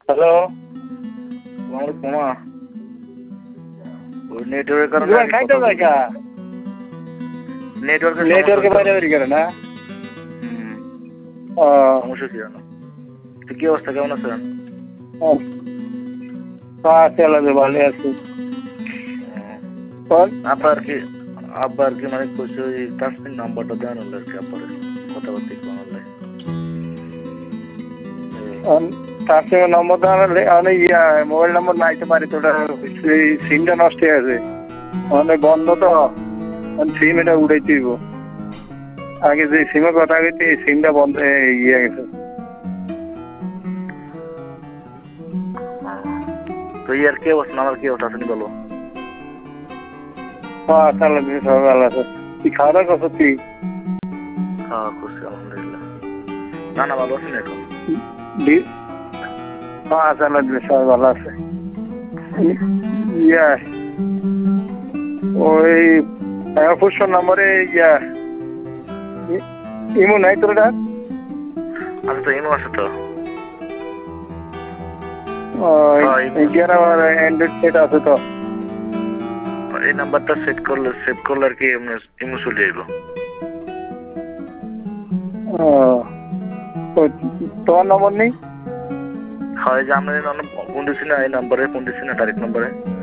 Hello, তোমার coma ওই নেটওয়ার্কের কারণে তোমার খাইতে দেখা নেটওয়ার্কের বাইরে বেরিয়ে গেলে না। সমস্যা কি জানো? তো কি অবস্থা, কেমন আছেন? আছে আল্লাহ ভালো আছি। আব্বা আর কি মানে কইছে ওই তাসমিন নাম্বারটা দেন হলো আর কি আব্বারে কথাবার্তা কোন হলে তার নম্বর দেওয়া অনেক মোবাইল নম্বর নাইতে পারি তো সিমটা নষ্ট হয়ে আছে, অনেক বন্ধ তো সিম এটা উড়াই দিব। আগে যে সিমের কথা হয়েছে এই সিমটা বন্ধ ইয়ে গেছে। তো আর কি অবস্থা, আমার কি অবস্থা আপনি বলো। সবাই ভালো আছে। তুই খাওয়া দাওয়া করছো? তুই খাওয়া করছি আলহামদুলিল্লাহ। না না ভালো আছেন এখন? সবাই ভালো আছে। ইয়া ওই পুষ্প নম্বরে ইমো নাই তোর? আচ্ছা তো ইমো আছে তো। অ্যান্ড্রয়েড সেট আছে তো। এই নাম্বারটা সেভ করলে আর কি ইমো চলে যাইব। তোমার নম্বর নেই? হয় যে আমরা ফোন দিছি না, এই নাম্বারে ফোন দিছি না, ডাইরেক্ট নাম্বারে।